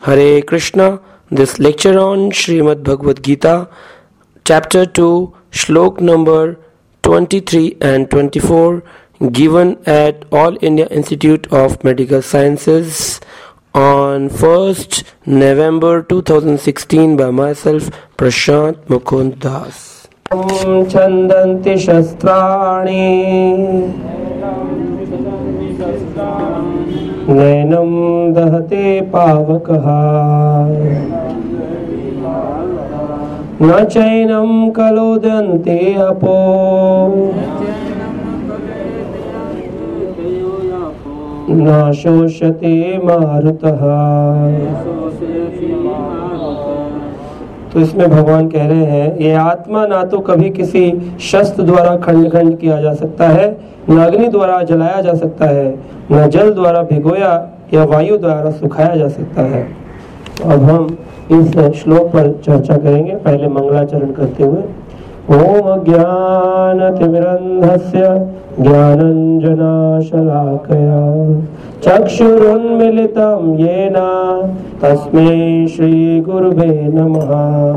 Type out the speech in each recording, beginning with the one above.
Hare Krishna. This lecture on Srimad Bhagavad Gita, Chapter 2, Shlok number 23 and 24, given at All India Institute of Medical Sciences on 1st November 2016 by myself, Prashant Mukund Das. Chandanti shastrani नैनम दहते पावकः न चैनम कलोदन्ते अपो न शोषते मारुतः। तो इसमें भगवान कह रहे हैं ये आत्मा ना तो कभी किसी शस्त्र द्वारा खंड खंड किया जा सकता है, न अग्नि द्वारा जलाया जा सकता है, न जल द्वारा भिगोया या वायु द्वारा सुखाया जा सकता है। तो अब हम इस श्लोक पर चर्चा करेंगे, पहले मंगलाचरण करते हुए। ओम अज्ञानतिमिरन्धस्य ज्ञानञ्जनशलाकया चक्षुरुन्मीलितं येन तस्मै श्रीगुरुवे नमः।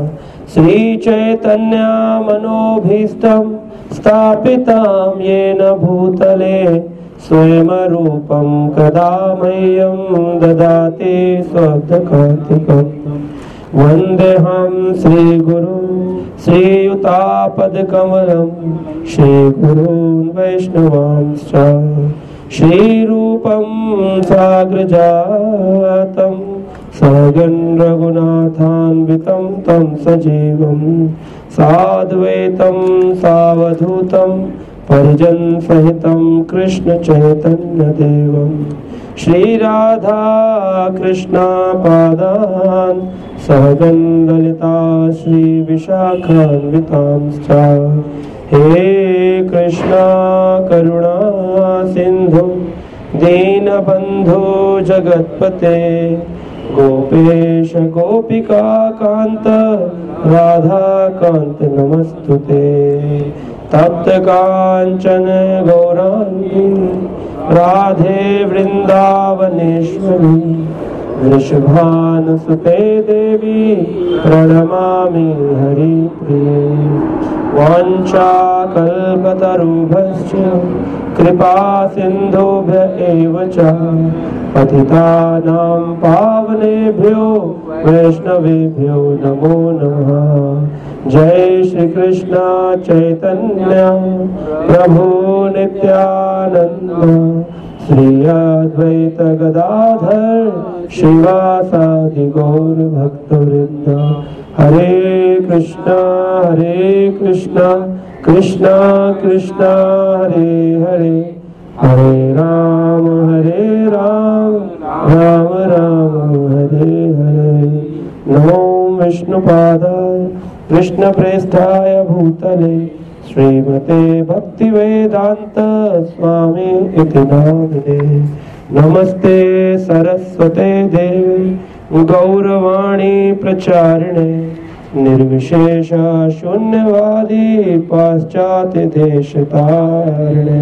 श्रीचैतन्यमनोभीष्टं स्थापितं येन भूतले स्वयं रूपं कदा मह्यं ददाति स्वपदान्तिकम्। वन्देऽहं श्रीगुरुं श्रीयुतापदकमलं श्रीगुरून् वैष्णवांश्च श्रीरूपं साग्रजातं सगं रघुनाथान्वितं तं सजीवं साद्वैतं सावधूतं परिजन सहितं कृष्ण चैतन्य देवं श्रीराधा कृष्णा पादान् सहगं ललिता श्री विशाखान्वितांश्च। हे कृष्णा करुणा सिंधु दीनबंधु जगत्पते गोपेश गोपिका कांत राधा कांत नमस्तुते। तप्त कांचन गौरांगी राधे वृंदावनेश्वरी वृषभानुसुते देवी प्रणमामि हरिप्रिये। वाञ्छाकल्पतरुभ्यश्च कृपा सिन्धुभ्य एव च पतितानां पावनेभ्यो वैष्णवेभ्यो नमो नमः। जय श्री कृष्ण चैतन्य प्रभु नित्यानंद श्री अद्वैत गदाधर श्रीवासादि गौर भक्तवृंद। हरे कृष्णा कृष्णा कृष्णा हरे हरे, हरे राम राम राम हरे हरे। नमो विष्णुपादाय कृष्ण प्रेष्ठाय भूतले श्रीमते भक्तिवेदांत स्वामी इति नामिने। नमस्ते सरस्वते देवी गौरवाणी प्रचारिणे निर्विशेष शून्यवादी पाश्चात्य देशतारिणे।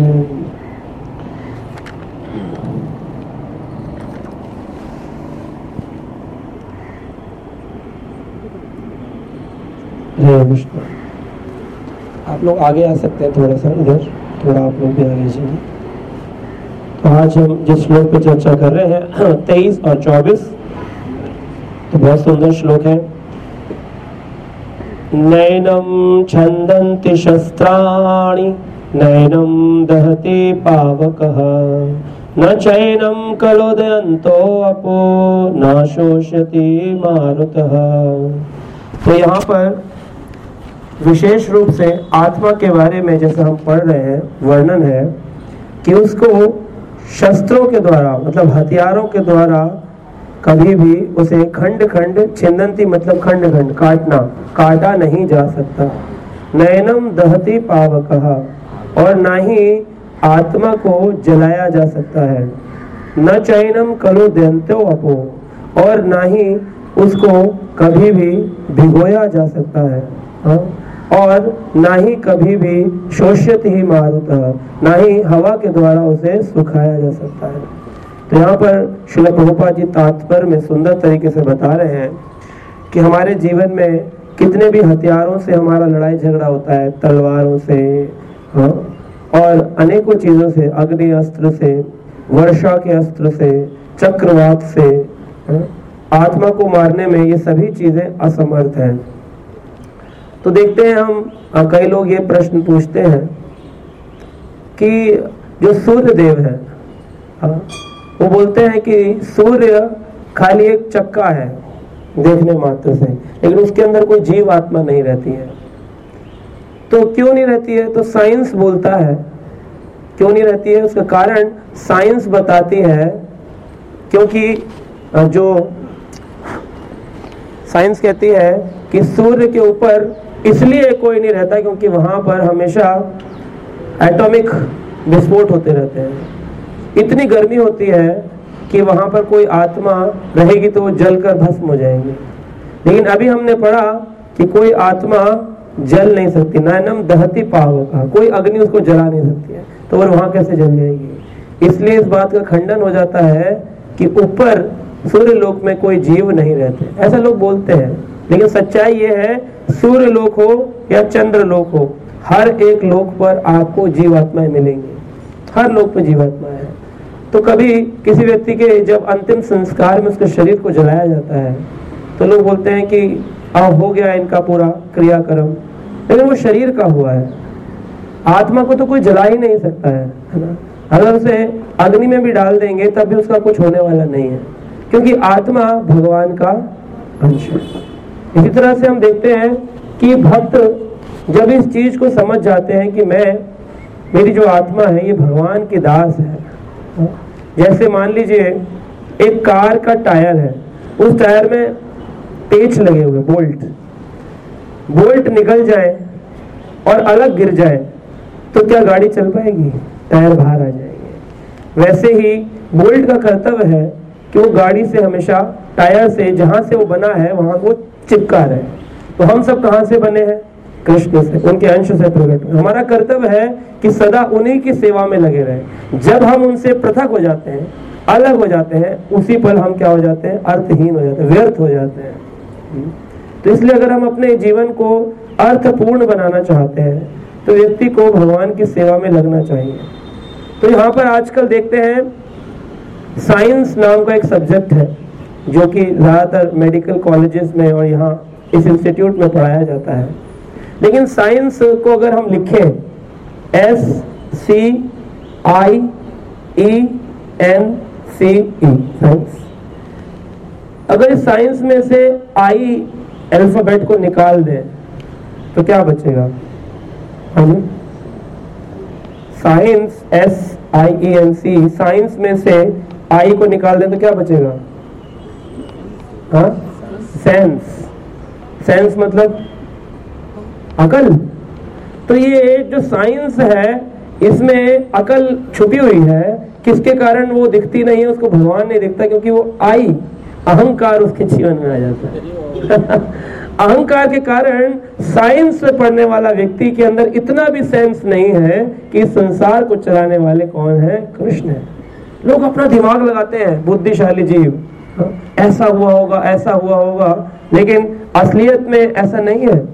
हरे विष्णु। आप लोग आगे आ सकते हैं, थोड़ा सा इधर, थोड़ा आप लोग भी आगे जाइए। तो आज हम जिस श्लोक पे चर्चा कर रहे हैं 23 और 24, तो बहुत सुंदर श्लोक है। नैनम छंदन्ति शस्त्राणि नैनम दहति पावकः न चैनम कलोदयन्तो अपो न शोषयति मारुतः। तो यहाँ पर विशेष रूप से आत्मा के बारे में जैसा हम पढ़ रहे हैं वर्णन है कि उसको शस्त्रों के द्वारा मतलब हथियारों के द्वारा कभी भी उसे खंड खंड छिन्दन्ति मतलब खंड खंड काटा नहीं जा सकता। नैनम दहति पावकः, और ना ही आत्मा को जलाया जा सकता है। न चैनम कलोदयन्तो अपो, और ना ही उसको कभी भी भिगोया जा सकता है। और ना ही कभी भी शोष्यति ही मारुतः, ना ही हवा के द्वारा उसे सुखाया जा सकता है। तो यहाँ पर श्रील प्रभुपाद जी तात्पर्य में सुंदर तरीके से बता रहे हैं कि हमारे जीवन में कितने भी हथियारों से हमारा लड़ाई झगड़ा होता है, तलवारों से, हाँ, और अनेकों चीजों से, अग्नि अस्त्र से, वर्षा के अस्त्र से, चक्रवात से, हाँ, आत्मा को मारने में ये सभी चीजें असमर्थ हैं। तो देखते हैं हम, कई लोग ये प्रश्न पूछते हैं कि जो सूर्य देव है, हाँ, वो बोलते हैं कि सूर्य खाली एक चक्का है देखने मात्र से, लेकिन उसके अंदर कोई जीव आत्मा नहीं रहती है। तो क्यों नहीं रहती है? तो साइंस बोलता है क्यों नहीं रहती है। उसका कारण साइंस बताती है, क्योंकि जो साइंस कहती है कि सूर्य के ऊपर इसलिए कोई नहीं रहता क्योंकि वहां पर हमेशा एटॉमिक विस्फोट होते रहते हैं। इतनी गर्मी होती है कि वहां पर कोई आत्मा रहेगी तो वो जलकर भस्म हो जाएंगे। लेकिन अभी हमने पढ़ा कि कोई आत्मा जल नहीं सकती, नैनम दहती पावका, कोई अग्नि उसको जला नहीं सकती है, तो वो वहां कैसे जल जाएगी। इसलिए इस बात का खंडन हो जाता है कि ऊपर सूर्य लोक में कोई जीव नहीं रहते, ऐसा लोग बोलते हैं। लेकिन सच्चाई ये है, सूर्य लोक हो या चंद्र लोक हो, हर एक लोक पर आपको जीवात्माएं मिलेंगी, हर लोक पर जीवात्माएं हैं। तो कभी किसी व्यक्ति के जब अंतिम संस्कार में उसके शरीर को जलाया जाता है तो लोग बोलते हैं कि हो गया इनका पूरा क्रियाक्रम, लेकिन वो शरीर का हुआ है, आत्मा को तो कोई जला ही नहीं सकता है ना। अगर उसे अग्नि में भी डाल देंगे तब भी उसका कुछ होने वाला नहीं है, क्योंकि आत्मा भगवान का अंश है। इसी तरह से हम देखते हैं कि भक्त जब इस चीज को समझ जाते हैं कि मेरी जो आत्मा है ये भगवान की दास है। जैसे मान लीजिए एक कार का टायर है, उस टायर में पेच लगे हुए, बोल्ट निकल जाए और अलग गिर जाए तो क्या गाड़ी चल पाएगी? टायर बाहर आ जाएंगे। वैसे ही बोल्ट का कर्तव्य है कि वो गाड़ी से हमेशा, टायर से जहां से वो बना है वहां वो चिपका रहे। तो हम सब कहां से बने हैं? कृष्ण से, उनके अंश से प्रकट। हमारा कर्तव्य है कि सदा उन्हीं की सेवा में लगे रहे। जब हम उनसे पृथक हो जाते हैं, अलग हो जाते हैं, उसी पल हम क्या हो जाते हैं? अर्थहीन हो जाते हैं, व्यर्थ हो जाते हैं। तो इसलिए अगर हम अपने जीवन को अर्थपूर्ण बनाना चाहते हैं तो व्यक्ति को भगवान की सेवा में लगना चाहिए। तो यहाँ पर आजकल देखते हैं साइंस नाम का एक सब्जेक्ट है जो कि ज्यादातर मेडिकल कॉलेजेस में और यहाँ इस इंस्टीट्यूट में पढ़ाया जाता है। लेकिन साइंस को अगर हम लिखें SCIENCE, साइंस, अगर इस साइंस में से I अल्फाबेट को निकाल दें तो क्या बचेगा? साइंस SIENC, साइंस में से I को निकाल दें तो क्या बचेगा? हाँ, सेंस मतलब अकल। तो ये जो साइंस है इसमें अकल छुपी हुई है, किसके कारण वो दिखती नहीं है, उसको भगवान नहीं दिखता, क्योंकि वो अहंकार उसके जीवन में आ जाता है। अहंकार के कारण साइंस पढ़ने वाला व्यक्ति के अंदर इतना भी सेंस नहीं है कि संसार को चलाने वाले कौन है? कृष्ण है। लोग अपना दिमाग लगाते हैं, बुद्धिशाली जीव, ऐसा हुआ होगा, ऐसा हुआ होगा, लेकिन असलियत में ऐसा नहीं है।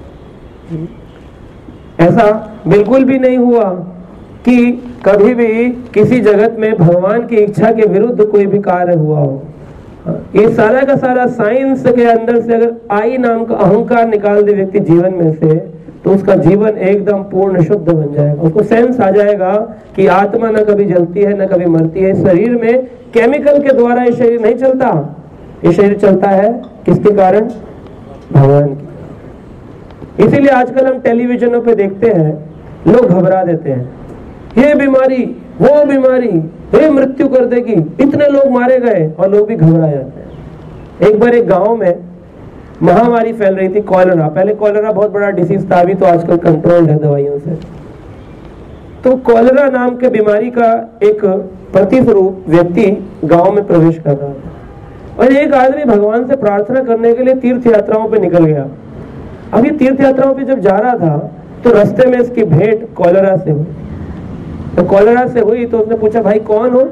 ऐसा बिल्कुल भी नहीं हुआ कि कभी भी किसी जगत में भगवान की इच्छा के विरुद्ध कोई भी कार्य हुआ हो। ये सारा का सारा साइंस के अंदर से अगर आई नाम का अहंकार निकाल दे व्यक्ति जीवन में से, तो उसका जीवन एकदम पूर्ण शुद्ध बन जाएगा। उसको सेंस आ जाएगा कि आत्मा न कभी जलती है न कभी मरती है। शरीर में केमिकल के द्वारा ये शरीर नहीं चलता, ये शरीर चलता है किसके कारण? भगवान की। इसीलिए आजकल हम टेलीविजनों पे देखते हैं, लोग घबरा देते हैं, ये बीमारी, वो बीमारी, ये मृत्यु कर देगी, इतने लोग मारे गए, और लोग भी घबरा जाते हैं। एक बार एक गांव में महामारी फैल रही थी, कॉलेरा। पहले कॉलेरा बहुत बड़ा डिसीज था, अभी तो आजकल कंट्रोल्ड है दवाइयों से। तो कॉलेरा नाम के बीमारी का एक प्रतिस्वरूप व्यक्ति गांव में प्रवेश कर रहा था, और एक आदमी भगवान से प्रार्थना करने के लिए तीर्थ यात्राओं पे निकल गया। अभी तीर्थ यात्राओं पे जब जा रहा था तो रास्ते में इसकी भेंट कॉलेरा से हुई। तो कॉलेरा से हुई तो उसने पूछा, भाई कौन हो?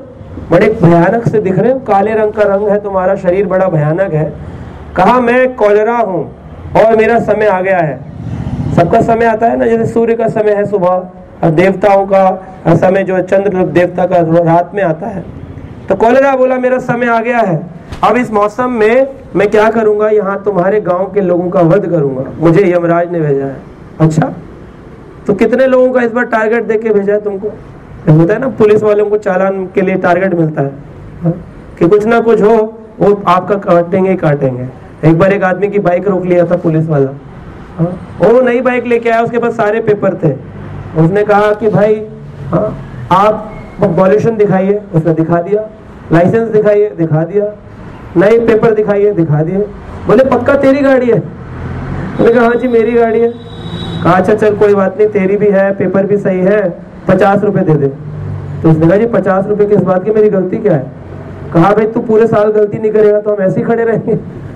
बड़े भयानक से दिख रहे हो, काले रंग का रंग है तुम्हारा, शरीर बड़ा भयानक है। कहा मैं कॉलेरा हूँ और मेरा समय आ गया है। सबका समय आता है ना, जैसे सूर्य का समय है सुबह, और देवताओं का समय जो चंद्र देवता का रात में आता है। तो कॉलेरा बोला मेरा समय आ गया है, अब इस मौसम में मैं क्या करूंगा, यहाँ तुम्हारे गांव के लोगों का वध करूंगा, मुझे यमराज ने भेजा है। अच्छा, तो कितने लोगों का इस बार टारगेट देके भेजा है तुमको? होता है ना पुलिस वालों को चालान के लिए टारगेट मिलता है, कि कुछ ना कुछ हो, वो आपका काटेंगे ही काटेंगे। एक बार एक आदमी की बाइक रोक लिया था पुलिस वाला, वो नई बाइक लेके आया, उसके पास सारे पेपर थे। उसने कहा कि भाई आप पॉल्यूशन दिखाइए, उसने दिखा दिया। लाइसेंस दिखाइए, दिखा दिया। नए पेपर दिखाइए, दिखा दिए। बोले पक्का तेरी गाड़ी है? मैंने कहा हाँ जी मेरी गाड़ी है। कहा अच्छा चल कोई बात नहीं, तेरी भी है, पेपर भी सही है, 50 रुपए दे दे। तो उसने कहा जी 50 रुपए किस बात की, मेरी गलती क्या है? कहा भाई तू पूरे साल गलती नहीं करेगा तो हम ऐसे ही खड़े रहेंगे।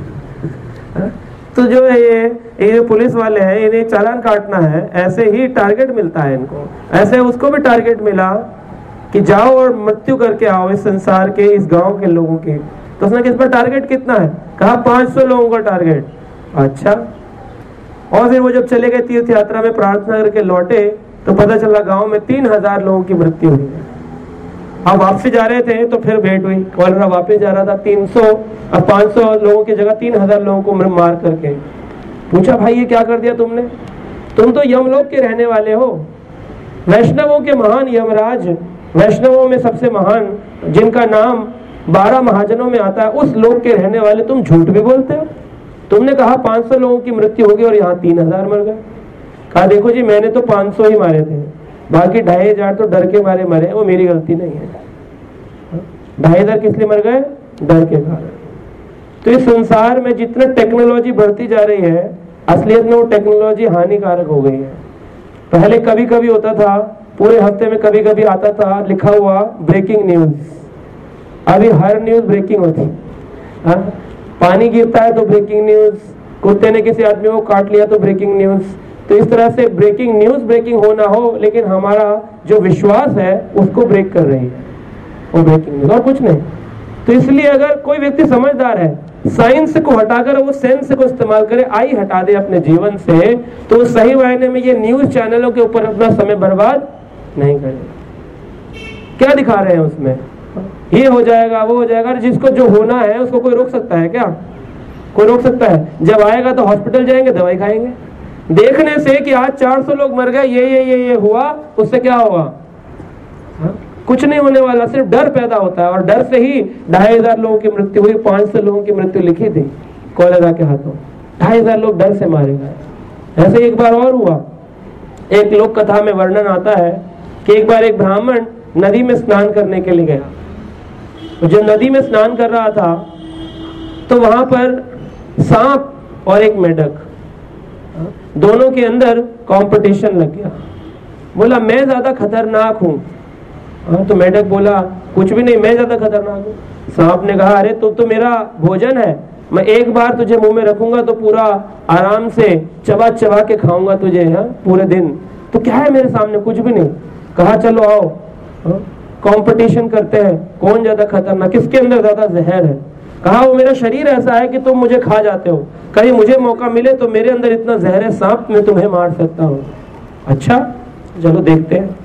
तो जो है ये पुलिस वाले हैं, इन्हें चालान काटना है, ऐसे ही टारगेट मिलता है इनको। ऐसे उसको भी टारगेट मिला कि जाओ और मृत्यु करके आओ इस संसार के, इस गांव के लोगों की। तो उसने किस पर टारगेट कितना है? कहा 500 लोगों का टारगेट। अच्छा, और फिर वो जब चले गए तीर्थ यात्रा में, प्रार्थना करके लौटे तो पता चला गांव में 3000 लोगों की मृत्यु हुई है। अब वापसी जा रहे थे तो फिर भेंट हुई, कॉलेरा वापस जा रहा था, 300 और 500 लोगों की जगह 3000 लोगों को मार करके। पूछा भाई ये क्या कर दिया तुमने? तुम तो यमलोक के रहने वाले हो, वैष्णवों के महान यमराज, वैष्णवों में सबसे महान, जिनका नाम 12 महाजनों में आता है, उस लोक के रहने वाले तुम झूठ भी बोलते हो। तुमने कहा 500 लोगों की मृत्यु होगी और यहाँ 3000 मर गए। कहा देखो जी मैंने तो 500 ही मारे थे, बाकी 2500 तो डर के मारे मरे, वो मेरी गलती नहीं है। 2500 किस लिए मर गए? डर के कारण। तो इस संसार में जितना टेक्नोलॉजी बढ़ती जा रही है, असलियत में वो टेक्नोलॉजी हानिकारक हो गई है। पहले कभी कभी होता था, पूरे हफ्ते में कभी कभी आता था लिखा हुआ ब्रेकिंग न्यूज, अभी हर न्यूज ब्रेकिंग होती है। पानी गिरता है तो ब्रेकिंग न्यूज, कुत्ते ने किसी आदमी को काट लिया तो ब्रेकिंग न्यूज। तो इस तरह से ब्रेकिंग न्यूज ब्रेकिंग हो ना हो, लेकिन हमारा जो विश्वास है उसको ब्रेक कर रही है वो ब्रेकिंग न्यूज, और कुछ नहीं। तो इसलिए अगर कोई व्यक्ति समझदार है, साइंस को हटाकर वो सेंस को इस्तेमाल करे, आई हटा दे अपने जीवन से, तो सही मायने में ये न्यूज चैनलों के ऊपर अपना समय बर्बाद नहीं करेगा। क्या दिखा रहे हैं उसमें, ये हो जाएगा वो हो जाएगा। जिसको जो होना है उसको कोई रोक सकता है क्या? कोई रोक सकता है? जब आएगा तो हॉस्पिटल जाएंगे, दवाई खाएंगे। देखने से कि आज 400 लोग मर गए, ये हुआ, उससे क्या होगा? कुछ नहीं होने वाला, सिर्फ डर पैदा होता है। और डर से ही 2500 लोगों की मृत्यु हुई, 500 लोगों की मृत्यु लिखी थी कॉलेरा के हाथों। 2500 लोग डर से मारे गए। ऐसे एक बार और हुआ, एक लोक कथा में वर्णन आता है कि एक बार एक ब्राह्मण नदी में स्नान करने के लिए गया। जब नदी में स्नान कर रहा था तो वहां पर सांप और एक मेढक, दोनों के अंदर कंपटीशन लग गया। बोला मैं ज्यादा खतरनाक हूं। तो मेढक बोला कुछ भी नहीं, मैं ज्यादा खतरनाक हूं। सांप ने कहा अरे तो मेरा भोजन है, मैं एक बार तुझे मुंह में रखूंगा तो पूरा आराम से चबा चबा के खाऊंगा तुझे पूरे दिन, तो क्या है मेरे सामने? कुछ भी नहीं। कहा चलो आओ कंपटीशन करते हैं, कौन ज्यादा खतरनाक, किसके अंदर ज्यादा जहर है। कहा वो मेरा शरीर ऐसा है कि तुम मुझे खा जाते हो, कहीं मुझे मौका मिले तो मेरे अंदर इतना जहर है सांप, मैं तुम्हें मार सकता हूँ। अच्छा चलो देखते हैं।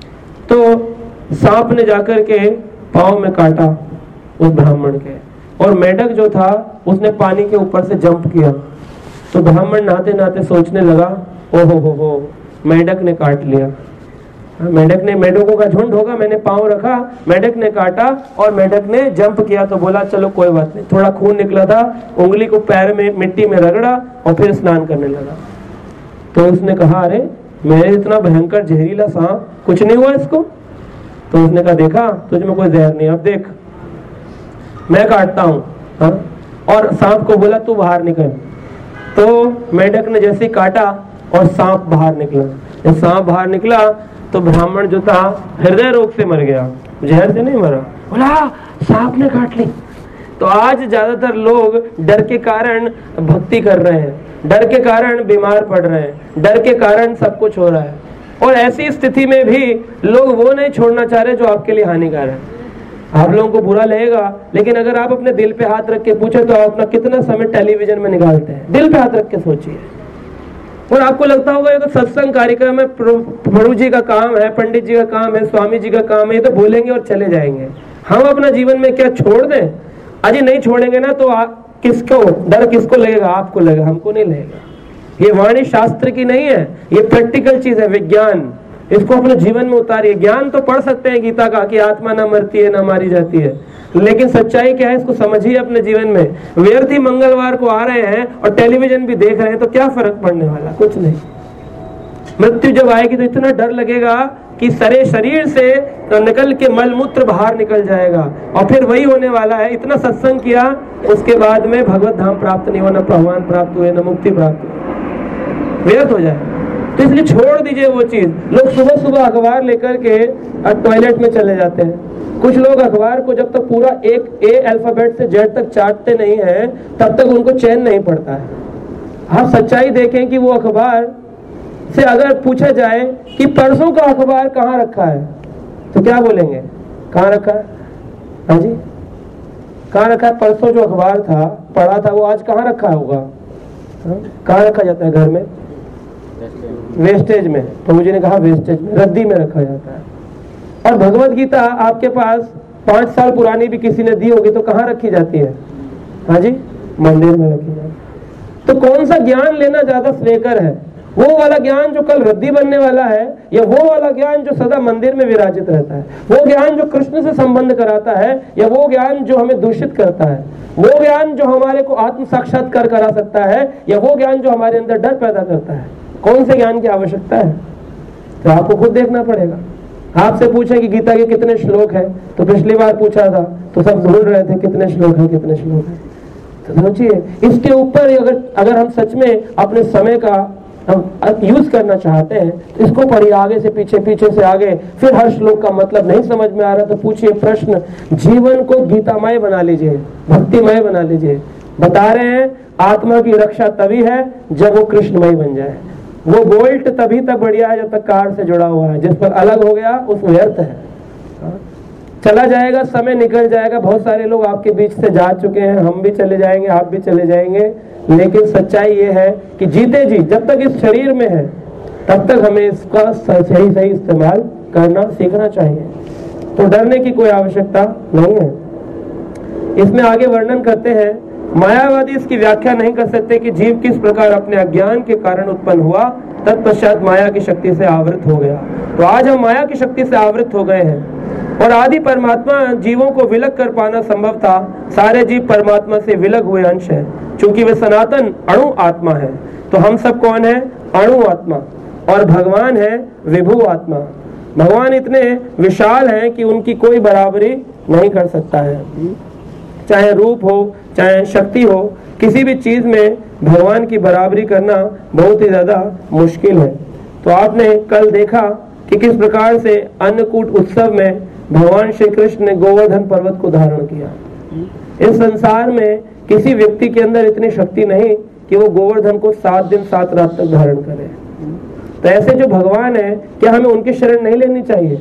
तो सांप ने जाकर के पांव में काटा उस ब्राह्मण के, और मेढक जो था उसने पानी के ऊपर से जंप किया। तो ब्राह्मण नहाते नहाते सोचने लगा ओहो हो मेढक ने काट लिया। मेढक ने, मेढकों का झुंड होगा, मैंने पांव रखा, मेढक ने काटा और मेढक ने जंप किया। तो बोला चलो कोई बात नहीं, थोड़ा खून निकला था, उंगली को पैर में मिट्टी में रगड़ा और फिर स्नान करने लगा। तो उसने कहा अरे मेरे इतना भयंकर जहरीला सांप, कुछ नहीं हुआ इसको? तो उसने कहा देखा तुझ में कोई जहर नहीं, अब देख मैं काटता हूँ। और सांप को बोला तू बाहर निकल। तो मेढक ने जैसे काटा और सांप बाहर निकला। जब सांप बाहर निकला तो ब्राह्मण जो था हृदय रोग से मर गया, जहर से नहीं मरा। बोला सांप ने काट ली। तो आज ज्यादातर लोग डर के कारण भक्ति कर रहे हैं, डर के कारण बीमार पड़ रहे हैं, डर के कारण सब कुछ हो रहा है। और ऐसी स्थिति में भी लोग वो नहीं छोड़ना चाह रहे जो आपके लिए हानिकारक है। आप लोगों को बुरा लगेगा, लेकिन अगर आप अपने दिल पे हाथ रख के पूछे तो आप अपना कितना समय टेलीविजन में निकालते हैं? दिल पे हाथ रख के सोचिए। और आपको लगता होगा ये तो सत्संग कार्यक्रम है, प्रभु जी का काम है, पंडित जी का काम है, स्वामी जी का काम है, ये तो बोलेंगे और चले जाएंगे। हम अपना जीवन में क्या छोड़ दें? अजी नहीं छोड़ेंगे ना तो किसको डर, किसको लगेगा? आपको लगेगा, हमको नहीं लगेगा। ये वाणी शास्त्र की नहीं है, ये प्रैक्टिकल चीज है, विज्ञान। इसको अपने जीवन में उतारिए। ज्ञान तो पढ़ सकते हैं गीता का कि आत्मा ना मरती है ना मारी जाती है, लेकिन सच्चाई क्या है इसको समझिए अपने जीवन में। व्यर्थ ही मंगलवार को आ रहे हैं और टेलीविजन भी देख रहे हैं तो क्या फर्क पड़ने वाला? कुछ नहीं। मृत्यु जब आएगी तो इतना डर लगेगा कि सारे शरीर से निकल के मलमूत्र बाहर निकल जाएगा, और फिर वही होने वाला है। इतना सत्संग किया, उसके बाद में भगवत धाम प्राप्त नहीं हुआ, न भगवान प्राप्त हुए, न मुक्ति प्राप्त हुई, व्यर्थ हो जाए। तो इसलिए छोड़ दीजिए वो चीज। लोग सुबह सुबह अखबार लेकर के टॉयलेट में चले जाते हैं। कुछ लोग अखबार को जब तक पूरा एक ए अल्फाबेट से जेड तक चाटते नहीं है तब तक उनको चैन नहीं पड़ता है। आप सच्चाई देखें कि वो अखबार से अगर पूछा जाए कि परसों का अखबार कहाँ रखा है तो क्या बोलेंगे? कहाँ रखा है? हाँ जी, कहाँ रखा है? परसों जो अखबार था पढ़ा था वो आज कहाँ रखा होगा? कहाँ रखा जाता है? घर में वेस्टेज में। प्रभु जी ने कहा वेस्टेज में, रद्दी में रखा जाता है। और भगवत गीता आपके पास 5 साल पुरानी भी किसी ने दी होगी तो कहाँ रखी जाती है? हाँ जी, मंदिर में रखी जाती है। तो कौन सा ज्ञान लेना ज्यादा श्रेयकर है? वो वाला ज्ञान जो कल रद्दी बनने वाला है, या वो वाला ज्ञान जो सदा मंदिर में विराजित रहता है? वो ज्ञान जो कृष्ण से संबंध कराता है, या वो ज्ञान जो हमें दूषित करता है? वो ज्ञान जो हमारे को आत्म साक्षात्कार करा सकता है, या वो ज्ञान जो हमारे अंदर डर पैदा करता है? कौन से ज्ञान की आवश्यकता है? तो आपको खुद देखना पड़ेगा। आपसे पूछे कि गीता के कितने श्लोक हैं, तो पिछली बार पूछा था तो सब ढूंढ रहे थे कितने श्लोक हैं, कितने श्लोक हैं। तो सोचिए, इसके ऊपर अगर हम सच में अपने समय का हम यूज करना चाहते हैं तो इसको पढ़िए, आगे से पीछे, पीछे से आगे। फिर हर श्लोक का मतलब नहीं समझ में आ रहा तो पूछिए प्रश्न। जीवन को गीतामय बना लीजिए, भक्तिमय बना लीजिए। बता रहे हैं आत्मा की रक्षा तभी है जब वो कृष्णमय बन जाए। वो बोल्ट तभी तक बढ़िया है जब तक कार से जुड़ा हुआ है, जिस पर अलग हो गया उस व्यर्थ है। चला जाएगा, समय निकल जाएगा। बहुत सारे लोग आपके बीच से जा चुके हैं, हम भी चले जाएंगे, आप भी चले जाएंगे। लेकिन सच्चाई ये है कि जीते जी जब तक इस शरीर में है तब तक हमें इसका सही सही इस्तेमाल करना सीखना चाहिए। तो डरने की कोई आवश्यकता नहीं है। इसमें आगे वर्णन करते हैं, मायावादी इसकी व्याख्या नहीं कर सकते कि जीव किस प्रकार अपने अज्ञान के कारण उत्पन्न हुआ, तत्पश्चात माया की शक्ति से आवृत हो गया। तो आज हम माया की शक्ति से आवृत हो गए हैं और आदि परमात्मा जीवों को विलग कर पाना संभव था। सारे जीव परमात्मा से विलग हुए अंश हैं, क्योंकि वे सनातन अणु आत्मा है। तो हम सब कौन है? अणु आत्मा। और भगवान है विभु आत्मा। भगवान इतने विशाल हैं कि उनकी कोई बराबरी नहीं कर सकता है। चाहे रूप हो, चाहे शक्ति हो, किसी भी चीज में भगवान की बराबरी करना बहुत ही ज्यादा मुश्किल है। तो आपने कल देखा कि किस प्रकार से अन्नकूट उत्सव में भगवान श्री कृष्ण ने गोवर्धन पर्वत को धारण किया। इस संसार में किसी व्यक्ति के अंदर इतनी शक्ति नहीं कि वो गोवर्धन को 7 दिन 7 रात तक धारण करे। तो ऐसे जो भगवान है, क्या हमें उनकी शरण नहीं लेनी चाहिए?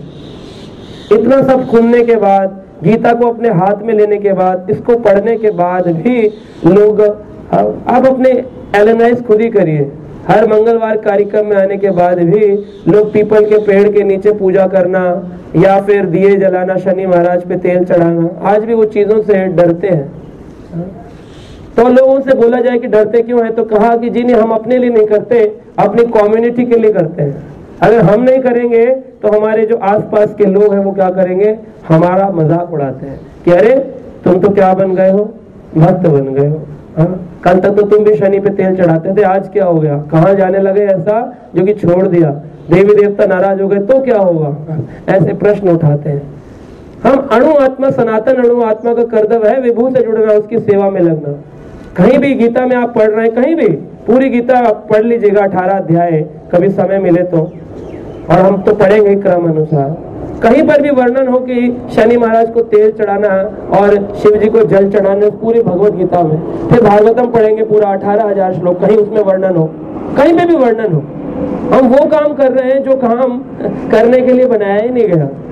इतना सब सुनने के बाद, गीता को अपने हाथ में लेने के बाद, इसको पढ़ने के बाद भी लोग, आप अपने एनालाइज खुद ही करिए। हर मंगलवार कार्यक्रम में आने के बाद भी लोग पीपल के पेड़ के नीचे पूजा करना या फिर दिए जलाना, शनि महाराज पे तेल चढ़ाना, आज भी वो चीजों से डरते हैं। तो लोगों से बोला जाए कि डरते क्यों है, तो कहा कि जी नहीं, हम अपने लिए नहीं करते, अपनी कम्युनिटी के लिए करते हैं। अगर हम नहीं करेंगे तो हमारे जो आसपास के लोग हैं वो क्या करेंगे? हमारा मजाक उड़ाते हैं कि अरे तुम तो क्या बन गए हो? भक्त बन गए हो। कल तक तो तुम भी शनि पे तेल चढ़ाते थे, आज क्या हो गया? कहाँ जाने लगे ऐसा जो कि छोड़ दिया? देवी देवता नाराज हो गए तो क्या होगा? ऐसे प्रश्न उठाते हैं। हम अणु आत्मा, सनातन अणु आत्मा का कर्तव्य है विभू से जुड़ना, उसकी सेवा में लगना। कहीं भी गीता में आप पढ़ रहे हैं, कहीं भी पूरी गीता आप पढ़ लीजिएगा, 18 अध्याय, कभी समय मिले तो, और हम तो पढ़ेंगे क्रम अनुसार। कहीं पर भी वर्णन हो कि शनि महाराज को तेल चढ़ाना और शिव जी को जल चढ़ाना, पूरी भगवत गीता में। फिर भागवतम पढ़ेंगे पूरा 18,000 श्लोक, कहीं उसमें वर्णन हो, कहीं पे भी वर्णन हो। हम वो काम कर रहे हैं जो काम करने के लिए बनाया ही नहीं गया।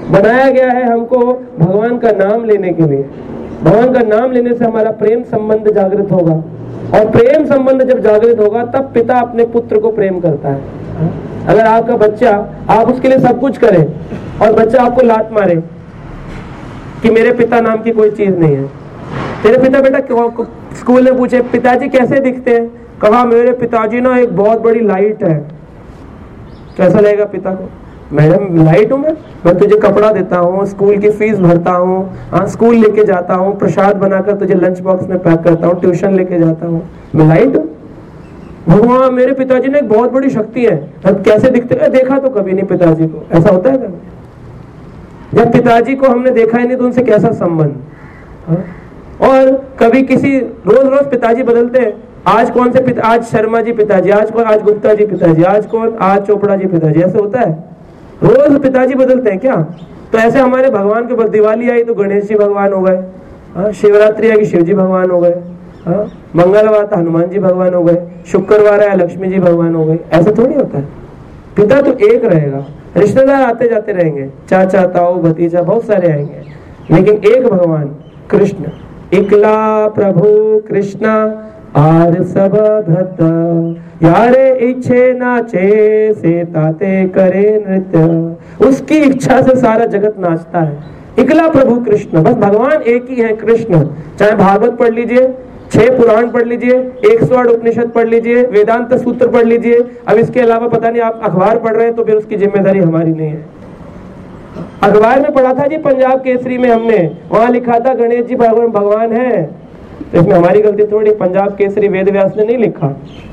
बनाया गया है हमको भगवान का नाम लेने के लिए। भगवान का नाम लेने से हमारा प्रेम संबंध जागृत होगा, और प्रेम संबंध जब जागृत होगा तब पिता अपने पुत्र को प्रेम करता है। अगर आपका बच्चा, आप उसके लिए सब कुछ करें और बच्चा आपको लात मारे कि मेरे पिता नाम की कोई चीज नहीं है, तेरे पिता बेटा स्कूल में पूछे पिताजी कैसे दिखते हैं, कहा मेरे पिताजी ना एक बहुत बड़ी लाइट है, कैसा लगेगा पिता को? मैडम लाइट हूँ मैं तुझे कपड़ा देता हूँ, स्कूल की फीस भरता हूँ, स्कूल लेके जाता हूँ, प्रसाद बनाकर तुझे लंच बॉक्स में पैक करता हूँ, ट्यूशन लेके जाता हूँ, मैं लाइट हूँ? भगवान मेरे पिताजी ने एक बहुत बड़ी शक्ति है, अब कैसे दिखते हैं? देखा तो कभी नहीं पिताजी को, ऐसा होता है कभी? जब पिताजी को हमने देखा ही नहीं तो उनसे कैसा संबंध? और कभी किसी रोज रोज पिताजी बदलते हैं, आज कौन से पिता, आज शर्मा जी पिताजी, आज कौन, आज गुप्ता जी पिताजी, आज कौन, आज चोपड़ा जी पिताजी, ऐसे होता है? रोज पिताजी बदलते हैं क्या? तो ऐसे हमारे भगवान के ऊपर दिवाली आई तो गणेश जी भगवान हो गए, शिवरात्रि आई शिव जी भगवान हो गए, मंगलवार तो हनुमान जी भगवान हो गए, शुक्रवार आया लक्ष्मी जी भगवान हो गए। ऐसा थोड़ी होता है। पिता तो एक रहेगा, रिश्तेदार आते जाते रहेंगे, चाचा ताऊ भतीजा बहुत सारे आएंगे, लेकिन एक भगवान कृष्ण, इकला प्रभु कृष्णा आर सब भक्त, यारे इच्छे नाचे से ताते करे नृत्य। उसकी इच्छा से सारा जगत नाचता है। इकला प्रभु कृष्ण, बस भगवान एक ही है कृष्ण। चाहे भागवत पढ़ लीजिए, 6 पुराण पढ़ लीजिए, 108 उपनिषद पढ़ लीजिए, वेदांत सूत्र पढ़ लीजिए, अब इसके अलावा पता नहीं आप अखबार पढ़ रहे हैं तो फिर उसकी जिम्मेदारी हमारी नहीं है। अखबार में पढ़ा था जी पंजाब केसरी में हमने, वहां लिखा था गणेश जी भगवान है, तो इसमें हमारी गलती थोड़ी। पंजाब केसरी वेद व्यास ने नहीं लिखा।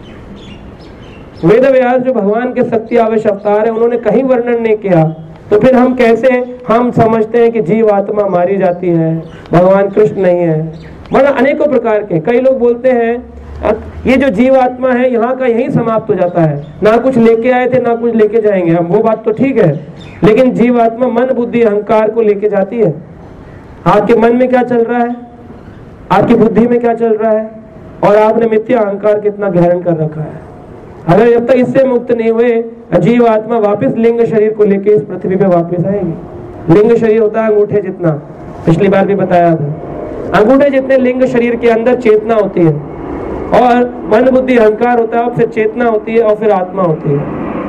वेद व्यास जो भगवान के शक्ति आवेश अवतार है, उन्होंने कहीं वर्णन नहीं किया, तो फिर हम कैसे हम समझते हैं कि जीव आत्मा मारी जाती है, भगवान कृष्ण नहीं है। मतलब अनेकों प्रकार के, कई लोग बोलते हैं ये जो जीव आत्मा है यहाँ का यहीं समाप्त हो जाता है, ना कुछ लेके आए थे ना कुछ लेके जाएंगे हम, वो बात तो ठीक है, लेकिन जीव आत्मा मन बुद्धि अहंकार को लेके जाती है। आपके मन में क्या चल रहा है, आपकी बुद्धि में क्या चल रहा है, और आपने मिथ्या अहंकार कितना ग्रहण कर रखा है। अगर जब तक इससे मुक्त नहीं हुए, जीव आत्मा वापस लिंग शरीर को लेके इस पृथ्वी पे वापस आएगी। लिंग शरीर होता है अंगूठे जितना, पिछली बार भी बताया था। अंगूठे जितने लिंग शरीर के अंदर चेतना होती है, और मन बुद्धि अहंकार होता है, और फिर चेतना होती है, और फिर आत्मा होती है।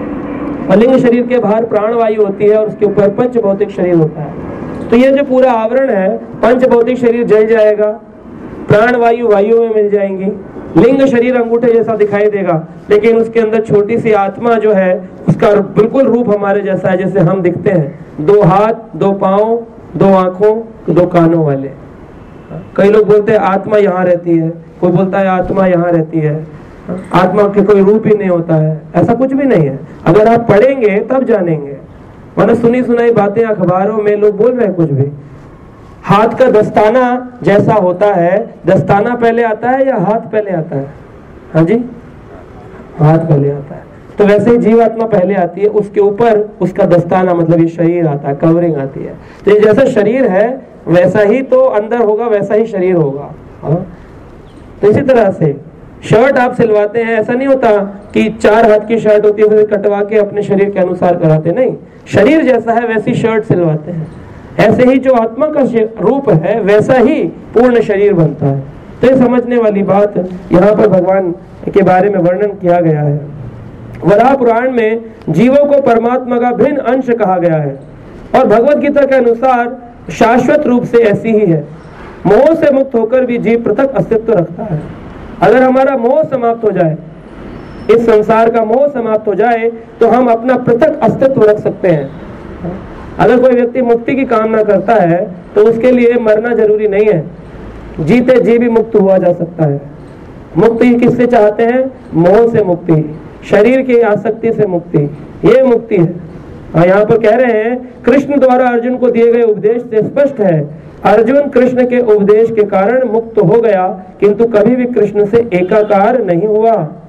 और लिंग शरीर के बाहर प्राण वायु होती है, और उसके ऊपर पंच भौतिक शरीर होता है। तो ये जो पूरा आवरण है, पंच भौतिक शरीर जल जाएगा, प्राण वायु वायु में मिल जाएंगी, लिंग शरीर अंगूठे जैसा दिखाई देगा, लेकिन उसके अंदर छोटी सी आत्मा जो है उसका बिल्कुल रूप हमारे जैसा है, जैसे हम दिखते हैं, 2 हाथ 2 पांव 2 आंखों 2 कानों वाले। कई लोग बोलते हैं आत्मा यहाँ रहती है, कोई बोलता है आत्मा यहाँ रहती है, आत्मा के कोई रूप ही नहीं होता है। ऐसा कुछ भी नहीं है, अगर आप पढ़ेंगे तब जानेंगे, वरना सुनी सुनाई बातें अखबारों में लोग बोल रहे हैं कुछ भी। हाथ का दस्ताना जैसा होता है, दस्ताना पहले आता है या हाथ पहले आता है? हाँ जी, हाथ पहले आता है। तो वैसे ही जीवात्मा पहले आती है, उसके ऊपर उसका दस्ताना मतलब ये शरीर आता है, कवरिंग आती है। तो ये जैसा शरीर है वैसा ही तो अंदर होगा, वैसा ही शरीर होगा। हाँ? तो इसी तरह से शर्ट आप सिलवाते हैं, ऐसा नहीं होता कि 4 हाथ की शर्ट होती है उसे कटवा के अपने शरीर के अनुसार कराते, नहीं, शरीर जैसा है वैसी शर्ट सिलवाते हैं। ऐसे ही जो आत्मा का रूप है वैसा ही पूर्ण शरीर बनता है। तो ये समझने वाली बात यहाँ पर भगवान के बारे में वर्णन किया गया है। वराह पुराण में जीवों को परमात्मा का भिन्न अंश कहा गया है, और भगवत गीता के अनुसार शाश्वत रूप से ऐसी ही है। मोह से मुक्त होकर भी जीव पृथक अस्तित्व रखता है। अगर हमारा मोह समाप्त हो जाए, इस संसार का मोह समाप्त हो जाए, तो हम अपना पृथक अस्तित्व रख सकते हैं। अगर कोई व्यक्ति मुक्ति की कामना करता है तो उसके लिए मरना जरूरी नहीं है, जीते जी भी मुक्त हुआ जा सकता है। मुक्ति किससे चाहते हैं? मोह से मुक्ति, शरीर की आसक्ति से मुक्ति, ये मुक्ति है। यहाँ पर कह रहे हैं कृष्ण द्वारा अर्जुन को दिए गए उपदेश से स्पष्ट है, अर्जुन कृष्ण के उपदेश के कारण मुक्त हो गया, किंतु कभी भी कृष्ण से एकाकार नहीं हुआ।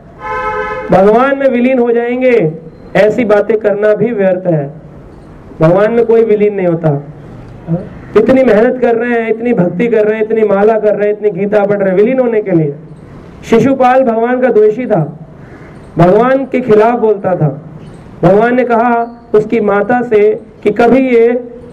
भगवान में विलीन हो जाएंगे, ऐसी बातें करना भी व्यर्थ है। भगवान में कोई विलीन नहीं होता। इतनी मेहनत कर रहे हैं, इतनी भक्ति कर रहे हैं, इतनी माला कर रहे हैं, इतनी गीता पढ़ रहे हैं विलीन होने के लिए। शिशुपाल भगवान का द्वेषी था, भगवान के खिलाफ बोलता था। भगवान ने कहा उसकी माता से कि कभी ये